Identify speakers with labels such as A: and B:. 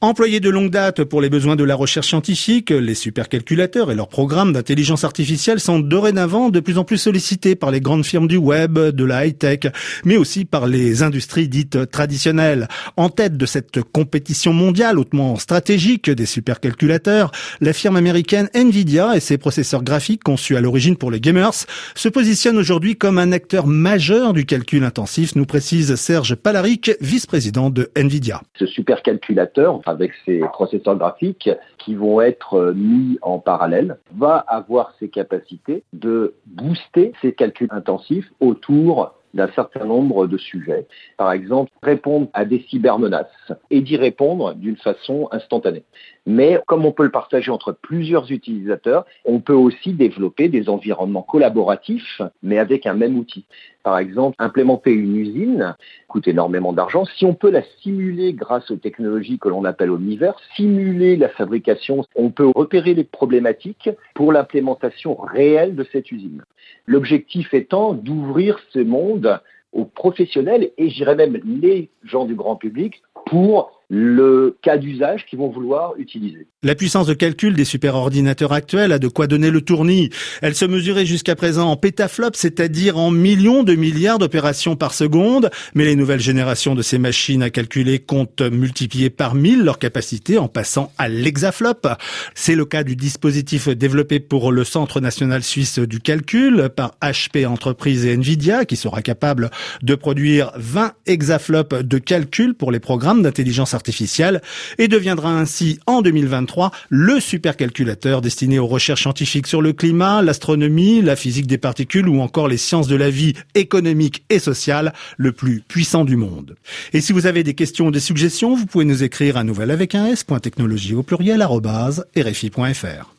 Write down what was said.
A: Employés de longue date pour les besoins de la recherche scientifique, les supercalculateurs et leurs programmes d'intelligence artificielle sont dorénavant de plus en plus sollicités par les grandes firmes du web, de la high-tech, mais aussi par les industries dites traditionnelles. En tête de cette compétition mondiale hautement stratégique des supercalculateurs, la firme américaine Nvidia et ses processeurs graphiques conçus à l'origine pour les gamers se positionnent aujourd'hui comme un acteur majeur du calcul intensif, nous précise Serge Palaric, vice-président de Nvidia.
B: Ce supercalculateur, avec ses processeurs graphiques qui vont être mis en parallèle, va avoir ces capacités de booster ces calculs intensifs autour d'un certain nombre de sujets. Par exemple, répondre à des cybermenaces et d'y répondre d'une façon instantanée. Mais comme on peut le partager entre plusieurs utilisateurs, on peut aussi développer des environnements collaboratifs, mais avec un même outil. Par exemple, implémenter une usine coûte énormément d'argent. Si on peut la simuler grâce aux technologies que l'on appelle Omniverse, simuler la fabrication, on peut repérer les problématiques pour l'implémentation réelle de cette usine. L'objectif étant d'ouvrir ce monde aux professionnels et je dirais même les gens du grand public pour le cas d'usage qu'ils vont vouloir utiliser.
A: La puissance de calcul des superordinateurs actuels a de quoi donner le tournis. Elle se mesurait jusqu'à présent en pétaflops, c'est-à-dire en millions de milliards d'opérations par seconde. Mais les nouvelles générations de ces machines à calculer comptent multiplier par 1000 leur capacité en passant à l'hexaflop. C'est le cas du dispositif développé pour le Centre national suisse du calcul par HP Entreprises et Nvidia qui sera capable de produire 20 hexaflops de calcul pour les programmes d'intelligence artificielle et deviendra ainsi en 2023 le supercalculateur destiné aux recherches scientifiques sur le climat, l'astronomie, la physique des particules ou encore les sciences de la vie économique et sociale le plus puissant du monde. Et si vous avez des questions ou des suggestions, vous pouvez nous écrire à nouvelle avec un s.technologie au pluriel @rfi.fr.